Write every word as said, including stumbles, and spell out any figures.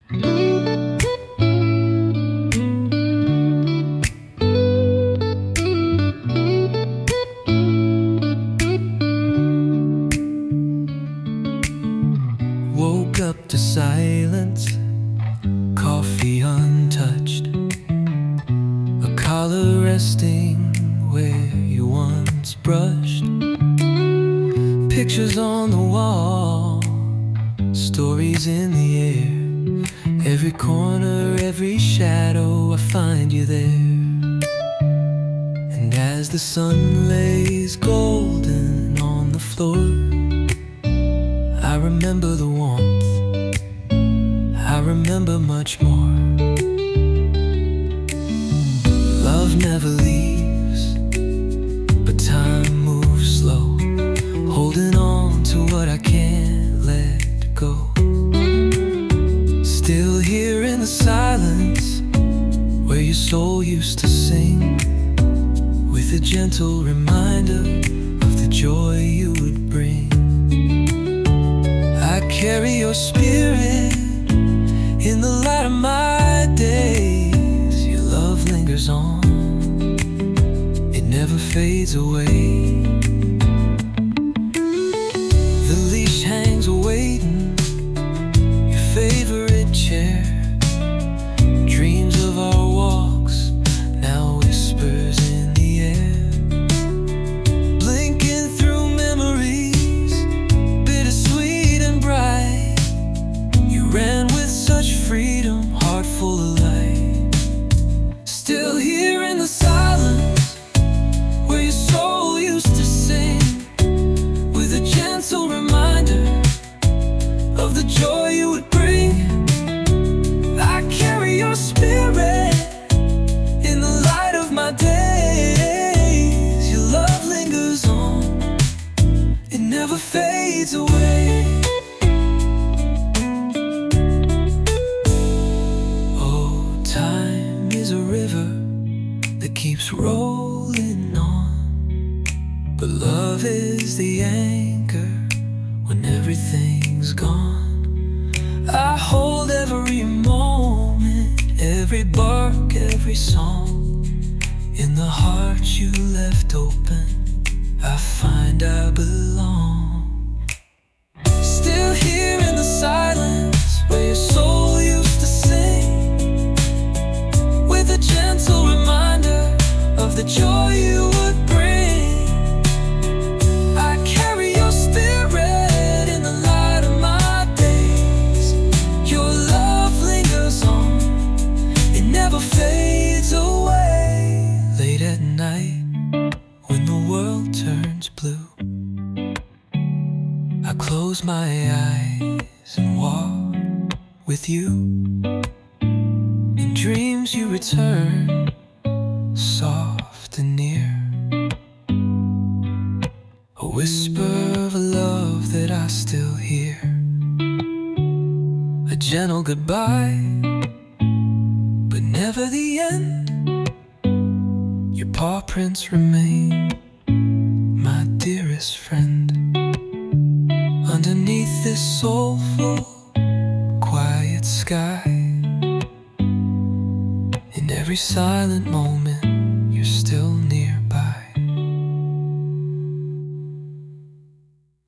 Woke up to silence, coffee untouched, a collar resting where you once brushed. Pictures on the wall, stories in the air. Every corner, every shadow, I find you there. And as the sun lays golden on the floor, I remember the warmth, I remember much more. Love never leaves, but time moves slow, holding on to what I can't let go. Still here in the silence, where your soul used to sing, with a gentle reminder of the joy you would bring. I carry your spirit in the light of my days. Your love lingers on, it never fades away. The leash hangs waiting, your favorite chair. Dreams of our walks, now whispers in the air. Blinking through memories, bittersweet and bright. You ran with such freedom, heart full of light. Still here in the silence, where your soul used to sing, with a gentle reminder of the joy you would bring. I carry your spirit in the light of my days. Your love lingers on, it never fades away. Oh, time is a river that keeps rolling on, but love is the anchor when everything's gone. I hold every moment, every bark, every song. In the heart you left open, I find I belong. Still here in the silence, where your soul used to sing, with a gentle reminder of the joy you would bring. I carry your spirit in the light of my days. Your love lingers on, it never fades away. Late at night, when the world turns blue, I close my eyes and walk with you. In dreams you return, soft and near, a whisper of a love that I still hear. A gentle goodbye, but never the end. Your paw prints remain, my dearest friend. Underneath this soulful, quiet sky, in every silent moment,